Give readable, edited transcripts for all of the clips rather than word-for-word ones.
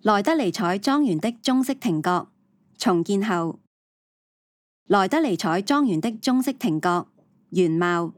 萊德尼采莊園的中式亭閣重建後。萊德尼采莊園的中式亭閣原貌。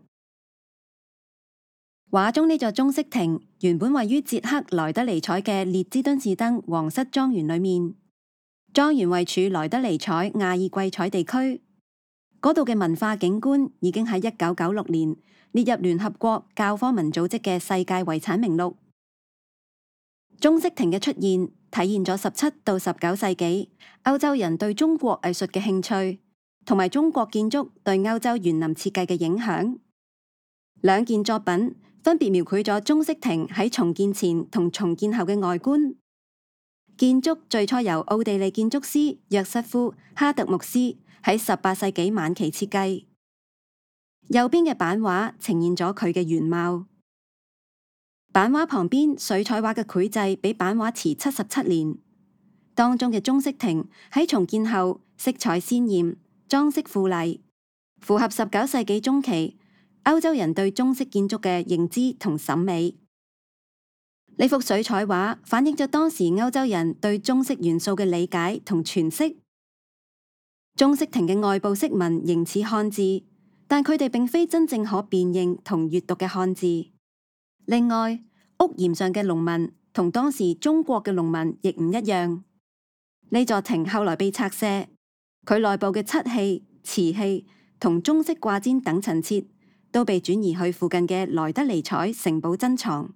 畫中呢座中式亭原本位於捷克萊德尼采嘅列支敦士登皇室莊園裏面，莊園位處萊德尼采亞爾貴采地區，嗰度嘅文化景觀已經喺1996年列入聯合國教科文組織嘅世界遺產名錄。中式亭嘅出現體現咗17到19世紀歐洲人對中國藝術嘅興趣，同埋中國建築對歐洲園林設計嘅影響。兩件作品分別描繪咗中式亭喺重建前同重建後嘅外觀。建築最初由奧地利建築師約瑟夫·哈特穆斯喺18世紀晚期設計。右邊嘅版畫呈現咗佢嘅原貌。版畫旁邊水彩畫嘅繪製比版畫遲77年。當中嘅中式亭喺重建後色彩鮮豔，裝飾富麗，符合19世紀中期歐洲人對中式建築嘅認知同審美。呢幅水彩畫反映咗當時歐洲人對中式元素嘅理解同詮釋。中式亭嘅外部飾紋形似漢字，但佢哋並非真正可辨認同閱讀嘅漢字。另外，屋檐上嘅龍紋同當時中國嘅龍紋亦唔一樣。呢座亭後來被拆卸，佢內部嘅漆器、瓷器同中式掛氈等陳設都被轉移去附近嘅萊德尼采城堡珍藏。